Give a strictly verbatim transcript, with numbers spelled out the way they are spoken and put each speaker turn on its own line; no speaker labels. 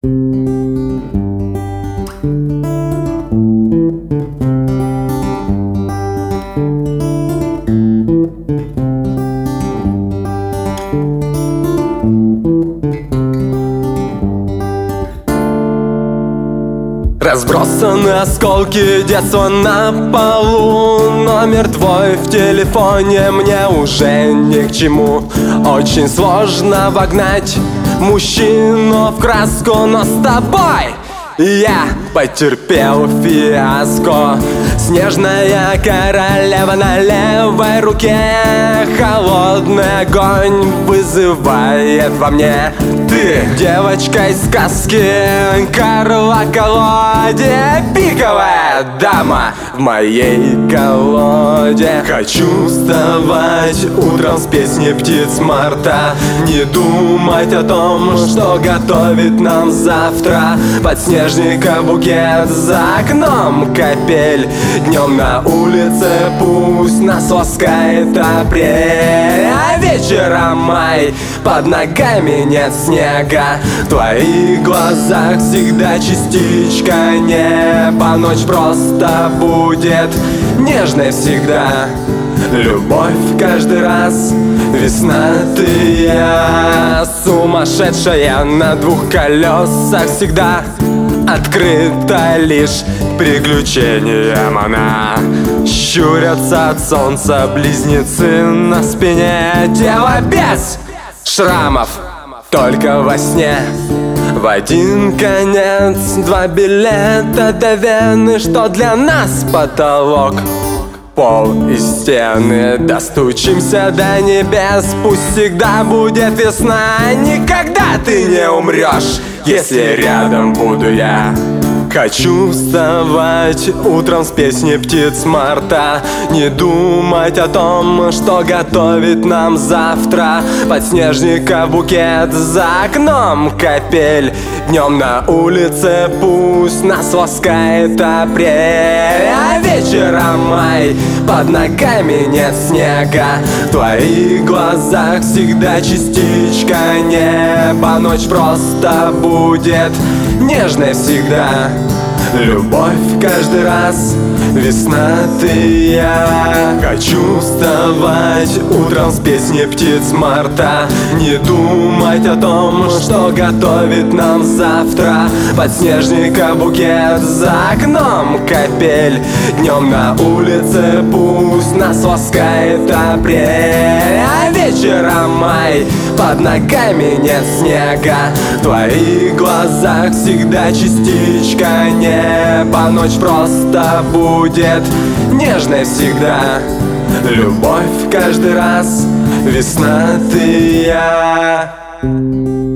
Разбросаны осколки детства на полу. Номер твой в телефоне мне уже ни к чему. Очень сложно вогнать мужчину в краску, но с тобой я потерпел фиаско. Снежная королева на левой руке, холодный огонь вызывает во мне. Ты девочка из сказки, Карла Колоде, пиковая дама в моей колоде. Хочу вставать утром с песней птиц марта, не думать о том, что готовит нам завтра. Подснежника букет, за окном капель. Днем на улице пусть нас ласкает апрель, а вечером май, под ногами нет снега. В твоих глазах всегда частичка неба. Ночь просто будет нежной всегда. Любовь каждый раз, весна ты я. Сумасшедшая на двух колесах всегда открыта лишь приключениям она. Щурятся от солнца близнецы на спине. Тело без шрамов, только во сне. В один конец два билета до Вены. Что для нас потолок, пол и стены. Достучимся до небес, пусть всегда будет весна. Никогда ты не умрешь, если рядом буду я. Хочу вставать утром с песней птиц марта, не думать о том, что готовит нам завтра. Подснежника букет, за окном капель. Днем на улице пусть нас ласкает апрель, а вечером май, под ногами нет снега. В твоих глазах всегда частичка неба. Ночь просто будет нежной всегда. Любовь каждый раз, весна ты я. Хочу вставать утром с песней птиц марта, не думать о том, что готовит нам завтра. Подснежника букет, за окном капель. Днем на улице пусть нас ласкает апрель, а вечером май, под ногами нет снега. В твоих глазах всегда частичка неба. Ночь просто будет нежной всегда. Любовь каждый раз, весна ты я.